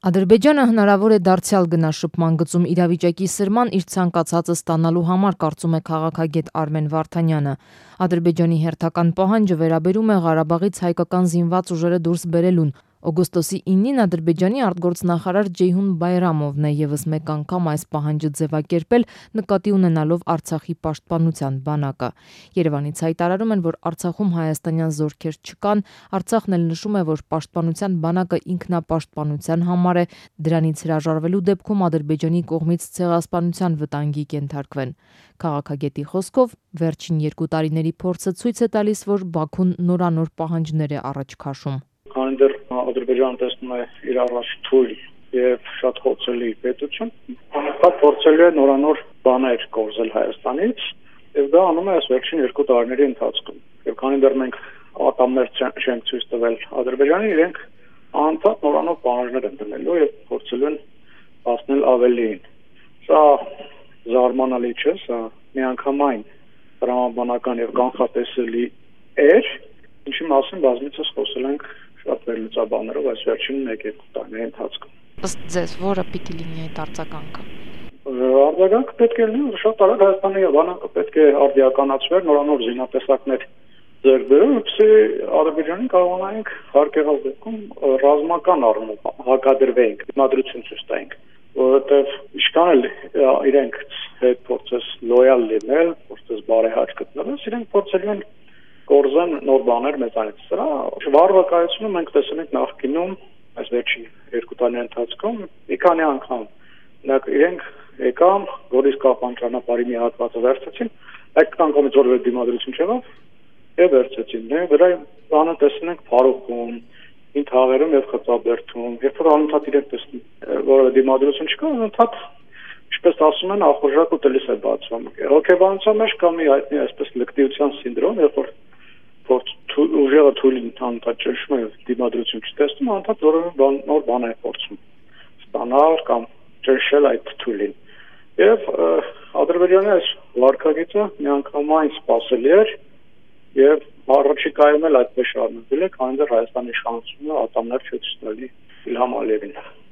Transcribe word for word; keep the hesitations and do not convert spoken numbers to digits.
Ադրբեջանը հնարավոր է դարձյալ գնաշփման գծում իրավիճակի սրման իր ցանկացածը ստանալու համար, կարծում է քաղաքագետ Արմեն Վարդանյանը։ Ադրբեջանի հերթական պահանջը վերաբերում է Ղարաբաղից հայկական զինված ուժերը դուրս բերելուն։ Օգոստոսի իննին Ադրբեջանի արտգործնախարար Ջեյհուն Բայրամովն է ևս մեկ անգամ այս պահանջը ձևակերպել, նկատի ունենալով Արցախի պաշտպանության բանակը։ Երևանից հայտարարում են, որ Արցախում հայաստանյան զորքեր չկան, Արցախն էլ նշում է, որ պաշտպանության բանակը ինքնապաշտպանության համար է, դրանից հրաժարվելու դեպքում Ադրբեջանի կողմից ցեղասպանության վտանգի կենթարկվեն։ Քաղաքագետի խոսքով վերջին երկու տարիների փորձը ցույց է տալիս, որ Բաքուն նորանոր պահանջներ է առաջ քաշում։ Քանի դեռ Ադրբեջանը տեսնում է իր առաջ թույլ եւ շատ խոցելի պետություն, նա փորձել է նորանոր բաներ կորզել Հայաստանից, եւ դա անում է այս վերջին երկու տարիների ընթացքում։ Եվ քանի դեռ մենք ատամներ չենք ցույց տվել Ադրբեջանին, իրենք անընդհատ նորանոր պահանջներ են դնելու եւ փորձելու են հասնել ավելիին։ Սա զարմանալի չէ, սա միանգամայն տրամաբանական եւ կանխատեսելի էր, ինչի մասին բազմիցս խոսել ենք շատ վերլուծաբաններով այս վերջին մեկ-երկու տարիների ընթացքում։ Ըստ ձեզ, որը պիտի լինի այդ արձագանքը։ Արձագանքը պետք է լինի, շատ արագ Հայաստանի բանակը պետք է արդիականացվեր, նորանոր զինատեսակներ ձեռք բերել, որպեսզի Ադրբեջանին կարողանանք հարկեղած դեպքում ռազմական առումով հակադրվենք, դիմադրություն ցույց տանք, որովհետև ինչքան էլ իրենք հետ փորձես լոյալ լինել, փորձես բարեհաճ գտնվել, իրենք փորձելու են կորզեն նոր բաներ մեծանից։ Սրա վարվակայությունը մենք տեսել ենք նախկինում այս վերջին երկու տարիների ընթացքում մի քանի անգամ։ Նրանք իրենք եկան Գորիս Կապան ճանապարհի մի հատվածը վերցեցին, այդ անգամից որևէ դիմադրություն չեղավ եւ վերցեցին։ Դրա բանը տեսնում ենք Փարոքում, Հին Թաղերում եւ Խծաբերդում, երբ որ անընդհատ իրենք տեսնում որևէ դիմադրություն չկա, անընդհատ ինչպես ասում են, ախորժակ ուտելիս է բացվում։ Հոգեբանության մեջ կա մի հայտնի այսպես լկտիության սինդրոմ, երբ որ փորձ ուժերը թույլին անընդհատ ճնշում է դիմադրություն չտեսնում, անընդհատ որևէ բան նոր բան է փորձում ստանալ կամ ճնշել այդ թույլին։ Եվ Ադրբեջանի այս վարկագիծը միանգամայն սպասելի էր եւ առաջիկայում էլ այդպես շարունակվել է, քանի դեռ Հայաստանի իշխանությունը ատամներ չի ցույցնելի Իլհամ Ալիևին։